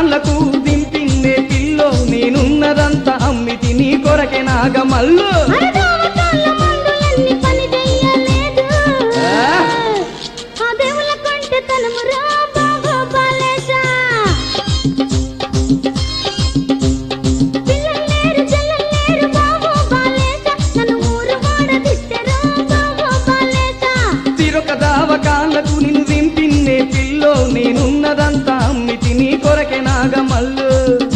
కాళ్ళకు దింపిందే పిల్లో నేనున్నదంతా అమ్మితి నీ కొరకే నాగమల్లు కాళ్ళకు నిన్ను దింపిన్నే పిల్లో నేనున్నదంతా అమ్మితి నీ కొరకే నాగమల్లు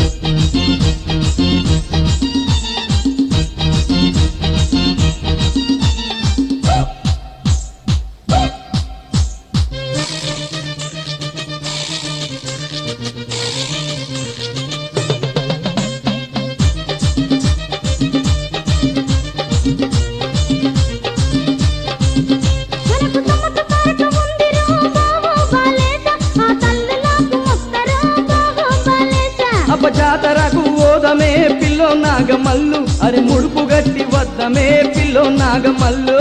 జాతరకు ఓదమే పిల్లో నాగమల్లు అరే ముడుపు గట్టి వద్దమే పిల్లో నాగమల్లు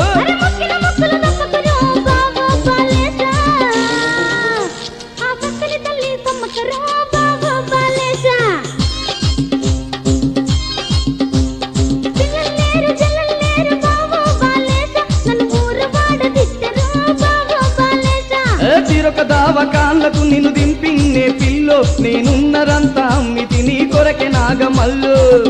తీరొక దావకాళ్ళకు నిన్ను దింపిన్నే పిల్లో నేనున్నదంతా అమ్మితి నీ కొరకే నాగమల్లు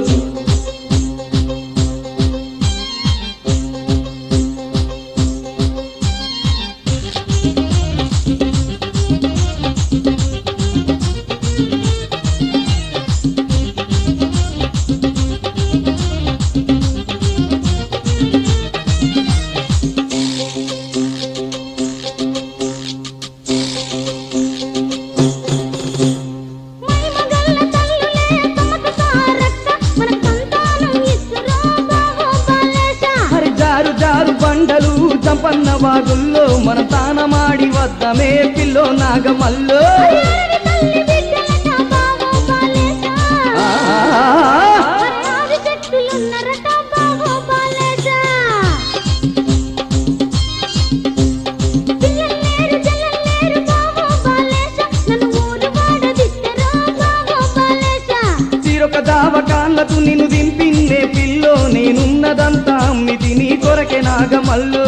బండలు చంపన్న వాగుల్లో మన తానమాడి వద్దమే పిల్లో నాగమల్లు తీరొక దావకాళ్ళకు నిన్ను దింపిన్నే పిల్లో నేనున్నదంతా అమ్మితి నీ కొరకే నాగమల్లు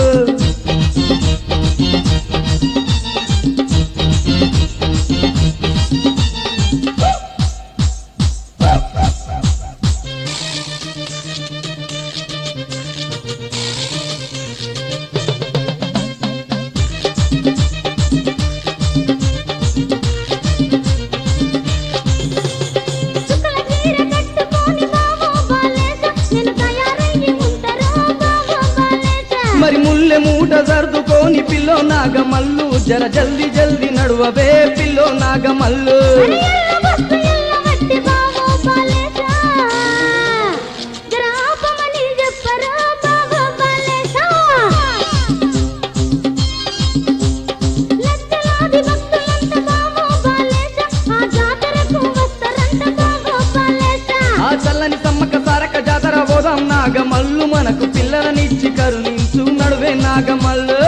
మరి ముల్లె మూట జరుదుకోని పిల్లో నాగమల్లు జర జల్ది జల్ది నడువవే పిల్లో నాగమల్లు ఆ చల్లని సమ్మక్క సారక జాతర పోదాం నాగమల్లు మనకు పిల్లలనిచ్చి కరుణించు నడువే నాగమల్లు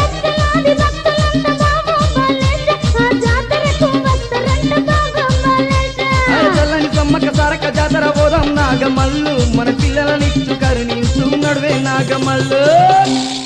చల్లని సమ్మక్క సారక జాతర పోదాం నాగమల్లు మన పిల్లలనిచ్చు కరుణించు నడువే నాగమల్లు